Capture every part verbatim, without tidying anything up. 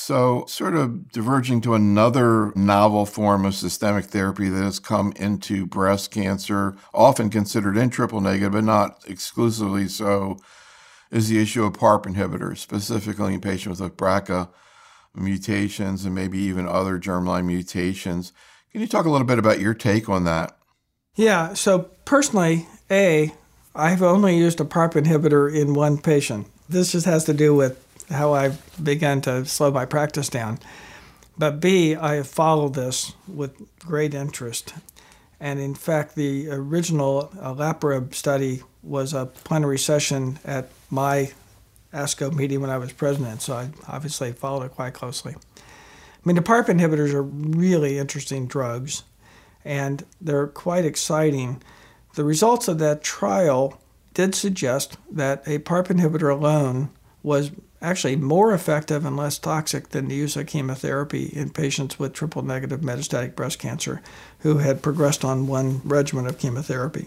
So, sort of diverging to another novel form of systemic therapy that has come into breast cancer, often considered in triple negative, but not exclusively so, is the issue of PARP inhibitors, specifically in patients with B R C A mutations and maybe even other germline mutations. Can you talk a little bit about your take on that? Yeah, so personally, A, I've only used a PARP inhibitor in one patient. This just has to do with how I've begun to slow my practice down. But B, I have followed this with great interest. And in fact, the original olaparib study was a plenary session at my ASCO meeting when I was president, so I obviously followed it quite closely. I mean, the PARP inhibitors are really interesting drugs, and they're quite exciting. The results of that trial did suggest that a PARP inhibitor alone was actually more effective and less toxic than the use of chemotherapy in patients with triple-negative metastatic breast cancer who had progressed on one regimen of chemotherapy.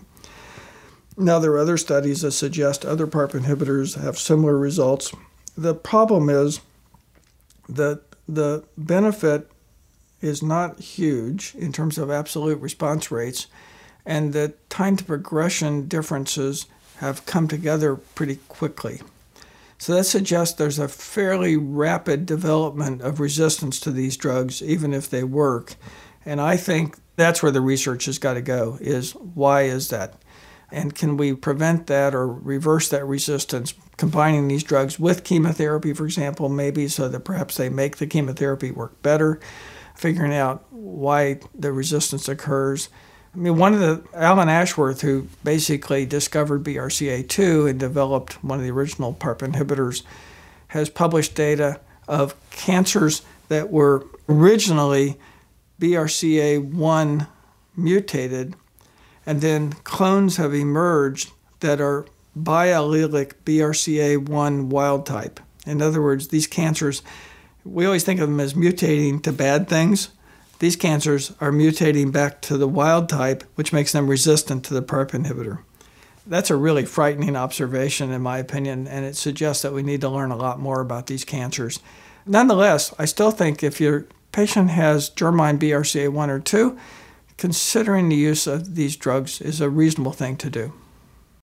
Now, there are other studies that suggest other PARP inhibitors have similar results. The problem is that the benefit is not huge in terms of absolute response rates, and the time to progression differences have come together pretty quickly. So that suggests there's a fairly rapid development of resistance to these drugs, even if they work. And I think that's where the research has got to go, is why is that? And can we prevent that or reverse that resistance, combining these drugs with chemotherapy, for example, maybe so that perhaps they make the chemotherapy work better, figuring out why the resistance occurs. I mean, one of the, Alan Ashworth, who basically discovered B R C A two and developed one of the original PARP inhibitors, has published data of cancers that were originally B R C A one mutated, and then clones have emerged that are biallelic B R C A one wild type. In other words, these cancers, we always think of them as mutating to bad things. These cancers are mutating back to the wild type, which makes them resistant to the PARP inhibitor. That's a really frightening observation, in my opinion, and it suggests that we need to learn a lot more about these cancers. Nonetheless, I still think if your patient has germline B R C A one or two, considering the use of these drugs is a reasonable thing to do.